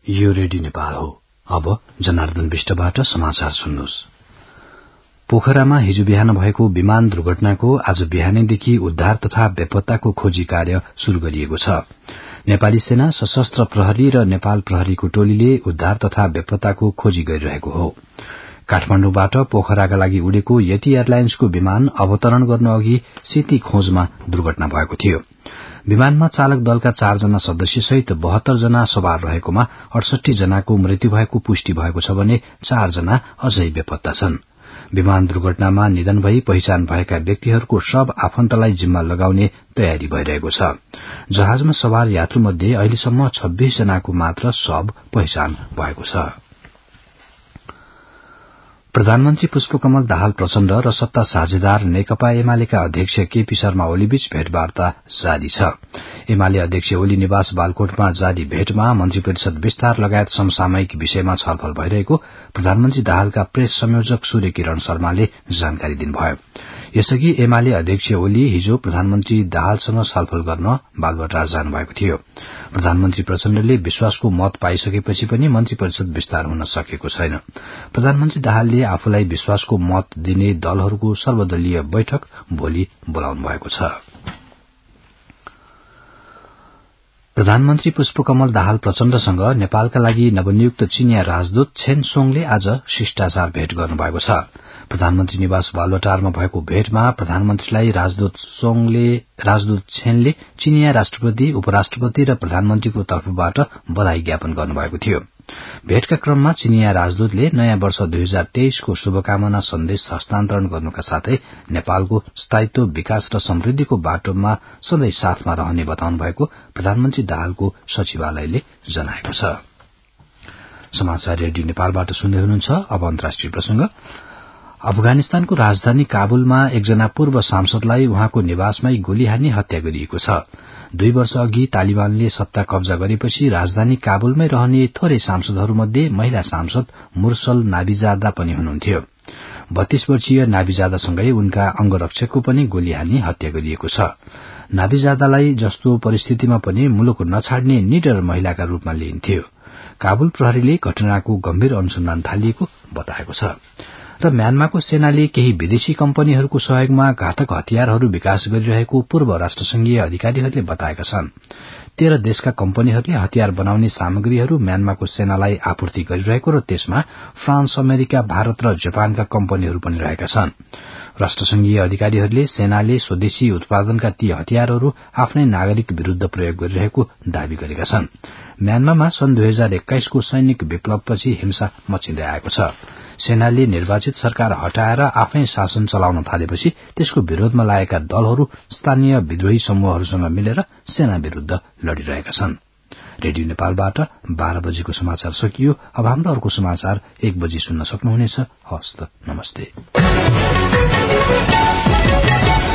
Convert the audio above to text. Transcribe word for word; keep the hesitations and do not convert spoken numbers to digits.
यो रेडियो नेपाल हो। अब जनार्दन विष्टबाट समाचार सुन्नुहोस्। पोखरामा हिजो बिहान भएको विमान दुर्घटनाको आज बिहानैदेखि उद्धार तथा बेपत्ताको खोजी कार्य शुरू गरिएको छ। नेपाली सेना, सशस्त्र प्रहरी र नेपाल प्रहरीको टोलीले उद्धार तथा बेपत्ताको खोजी गरिरहेको हो। काठमाण्डुबाट पोखराका लागि उडेको यति एयरलाइन्सको विमान अवतरण गर्न अघि सेती खोजमा दुर्घटना भएको थियो। विमानमा चालक दलका चारजना सदस्य सहित बहत्तर जना सवार रहेकोमा अडसठी जनाको मृत्यु भएको पुष्टि भएको छ भने चारजना अझै बेपत्ता छन्। विमान दुर्घटनामा निधन भई पहिचान भएका व्यक्तिहरूको शव आफन्तलाई जिम्मा लगाउने तयारी भइरहेको छ। जहाजमा सवार यात्रु मध्ये अहिलेसम्म छब्बीस जनाको मात्र शव पहिचान भएको छ। प्रधानमन्त्री पुष्पकमल दाहाल प्रचण्ड र सत्ता साझेदार नेकपा एमालेका अध्यक्ष केपी शर्मा ओलीबीच भेटवार्ता जारी छ। एमाले अध्यक्ष ओली निवास बालकोटमा जारी भेटमा मन्त्री परिषद विस्तार लगायत समसामयिक विषयमा छलफल भइरहेको प्रधानमन्त्री दाहालका प्रेस संयोजक सूर्य किरण शर्माले जानकारी दिनुभयो। यसअघि एमाले अध्यक्ष ओली हिजो प्रधानमन्त्री दाहालसँग छलफल गर्न बालुवाटार जानुभएको थियो। प्रधानमन्त्री प्रचण्डले विश्वासको मत पाइसकेपछि पनि मन्त्री परिषद विस्तार हुन सकेको छैन। प्रधानमन्त्री दाहालले आफूलाई विश्वासको मत दिने दलहरूको सर्वदलीय बैठक भोलि बोलाउनु भएको छ। प्रधानमन्त्री पुष्पकमल दाहाल प्रचण्डसँग नेपालका लागि नवनियुक्त चीनिया राजदूत छेन सोङले आज शिष्टाचार भेट गर्नुभएको छ। प्रधानमन्त्री निवास बालुवाटारमा भएको भेटमा प्रधानमन्त्रीलाई राजदूत सोङले राजदूत छेनले चीनिया राष्ट्रपति, उपराष्ट्रपति र प्रधानमन्त्रीको तर्फबाट बधाई ज्ञापन गर्नुभएको थियो। भेटका क्रममा चीनिया राजदूतले नयाँ वर्ष दुई हजार तेइसको शुभकामना सन्देश हस्तान्तरण गर्नुका साथै नेपालको स्थायित्व, विकास र समृद्धिको बाटोमा सधैँ साथमा रहने बताउनु भएको प्रधानमन्त्री दाहालको सचिवालयले जनाएको छ। समाचार रेडियो नेपालबाट सुन्दै हुनुहुन्छ। अब अन्तर्राष्ट्रिय प्रसंग। अफगानिस्तानको राजधानी काबुलमा एकजना पूर्व सांसदलाई उहाँको निवासमै गोली हानी हत्या गरिएको छ। दुई वर्ष अघि तालिबानले सत्ता कब्जा गरेपछि राजधानी काबुलमै रहने थोरै सांसदहरूमध्ये महिला सांसद मुर्सल नाबिजादा पनि हुनुहुन्थ्यो। बत्तीस वर्षीय नाबिजादासँगै उनका अंगरक्षकको पनि गोली हानी हत्या गरिएको छ। नाबिजादालाई जस्तो परिस्थितिमा पनि मुलुक नछाड्ने निडर महिलाका रूपमा लिइन्थ्यो। काबुल प्रहरीले घटनाको गम्भीर अनुसन्धान थालिएको बताएको छ। र म्यानमारको सेनाले केही विदेशी कम्पनीहरूको सहयोगमा घातक हतियारहरू विकास गरिरहेको पूर्व राष्ट्रसंघीय अधिकारीहरूले बताएका छन्। तेह्र देशका कम्पनीहरूले हतियार बनाउने सामग्रीहरू म्यानमारको सेनालाई आपूर्ति गरिरहेको र त्यसमा फ्रान्स, अमेरिका, भारत र जापानका कम्पनीहरू पनि रहेका छन्। राष्ट्रसंघीय अधिकारीहरूले सेनाले स्वदेशी उत्पादनका ती हतियारहरू आफ्नै नागरिक विरूद्ध प्रयोग गरिरहेको दावी गरेका छन्। म्यानमारमा सन् दुई हजार एक्काइसको सैनिक विप्लवपछि हिंसा मचिँदै आएको छ। सेनाले निर्वाचित सरकार हटाएर आफै शासन चलाउन थालेपछि त्यसको विरोधमा लागेका दलहरू स्थानीय विद्रोही समूहहरूसँग मिलेर सेना विरूद्ध लड़िरहेका छन्। रेडियो नेपालबाट बाह्र बजेको समाचार सकियो। अब हाम्रो अर्को समाचार एक बजी सुन्न सक्नुहुनेछ। हस्त नमस्ते।